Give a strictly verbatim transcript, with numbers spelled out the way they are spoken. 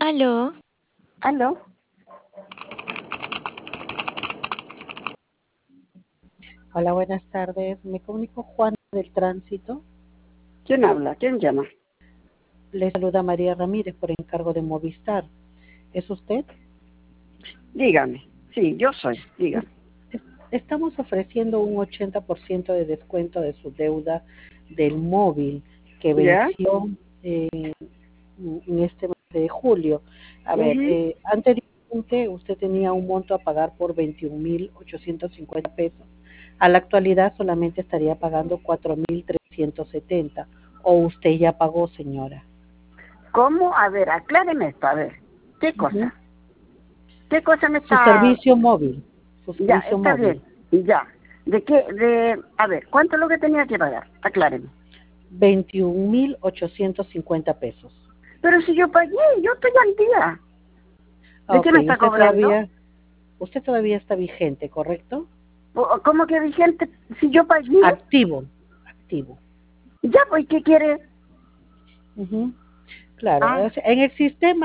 Aló. ¿Aló? Hola, buenas tardes. Me comunico Juan del Tránsito. ¿Quién habla? ¿Quién llama? Le saluda María Ramírez por encargo de Movistar. ¿Es usted? Dígame. Sí, yo soy. Dígame. Estamos ofreciendo un ochenta por ciento de descuento de su deuda del móvil que ¿Ya? venció eh, en este mes de julio. A ver, Ujú. eh, anteriormente usted tenía un monto a pagar por veintiún mil ochocientos cincuenta pesos. A la actualidad solamente estaría pagando cuatro mil trescientos setenta. ¿O usted ya pagó, señora? ¿Cómo? A ver, acláreme esto. A ver, ¿qué cosa? Ujú. ¿Qué cosa me Su está...? servicio móvil. Su Ya, servicio está móvil. bien. Ya. ¿De qué? De... A ver, ¿cuánto es lo que tenía que pagar? Acláreme. veintiún mil ochocientos cincuenta pesos. Pero si yo pagué, yo estoy al día. ¿De Ah, qué ok, me está usted cobrando? todavía, usted todavía está vigente, ¿correcto? O- ¿Cómo que vigente? Si yo pagué, Activo, activo. ya, pues, ¿qué quiere? Ujú. Claro, Ah. o sea, en el sistema